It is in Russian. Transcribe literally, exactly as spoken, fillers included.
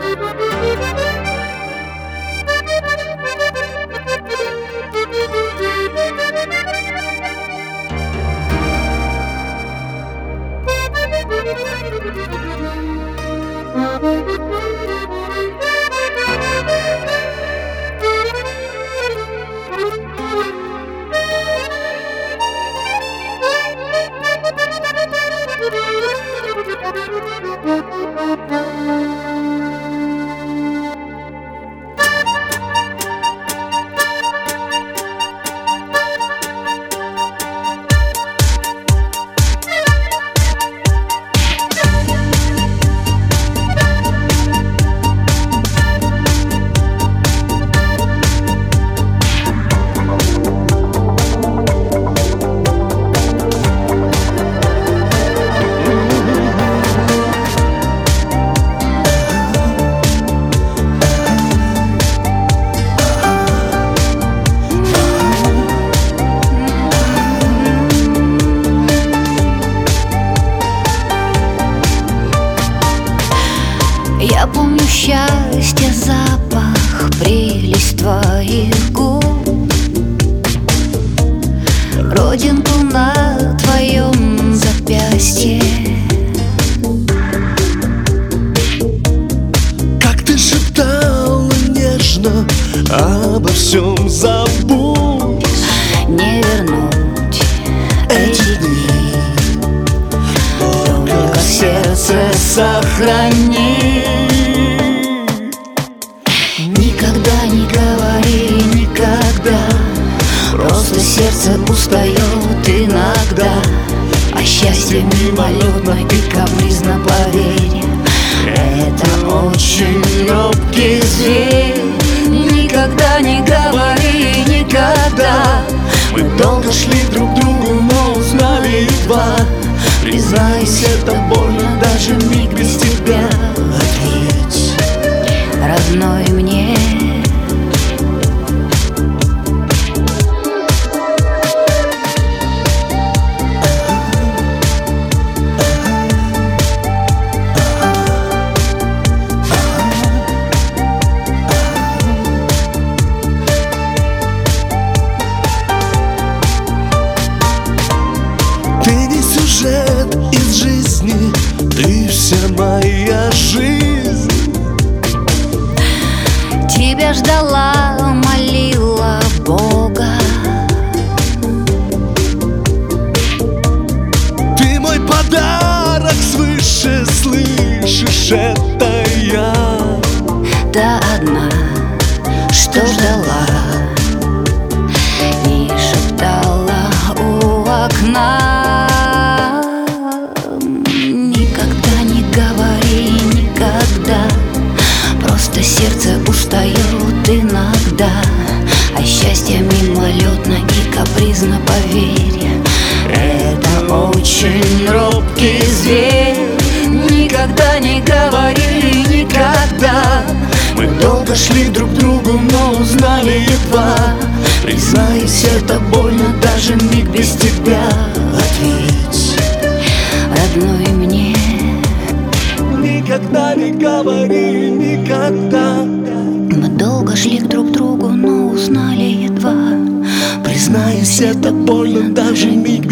Я помню счастье, запах, прелесть твоих губ, родинку на твоем запястье. Как ты шептала нежно: обо всем забудь, не вернуть эти дни, только сердце сохрани. Никогда не говори никогда, просто сердце устает иногда. А счастье мимолетно и капризно, поверь, это очень робкий зверь. Никогда не говори никогда. мы долго шли друг к другу, но узнали едва. Признайся, это больно, даже миг без тебя. Ответь, родной мне. ты не сюжет из жизни, ты вся моя жизнь. Тебя ждала, молила Бога. Ты мой подарок свыше, слышишь, это я. Та одна, что ждала и шептала у окна. Никогда не говори никогда, просто сердце устает иногда. А счастье мимолетно и капризно, поверь, это очень робкий зверь. Никогда не говори никогда. Мы долго шли друг к другу, но узнали едва. Признайся, это больно, даже миг без тебя. Ответь, родной мне. никогда не говори никогда. Мы долго шли друг к другу, но узнали едва. Признайся, это больно, даже миг